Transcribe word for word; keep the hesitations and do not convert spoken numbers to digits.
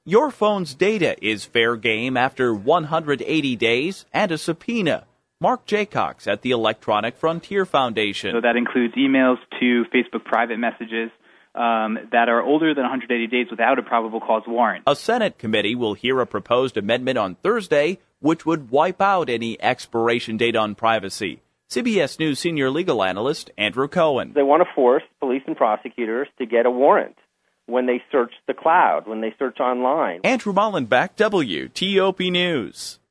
Your phone's data is fair game after one hundred eighty days and a subpoena. Mark Jaycox at the Electronic Frontier Foundation. So that includes emails to Facebook private messages um, that are older than one hundred eighty days without a probable cause warrant. A Senate committee will hear a proposed amendment on Thursday, which would wipe out any expiration date on privacy. C B S News senior legal analyst Andrew Cohen. They want to force police and prosecutors to get a warrant when they search the cloud, when they search online. Andrew Mullenbeck, W T O P News.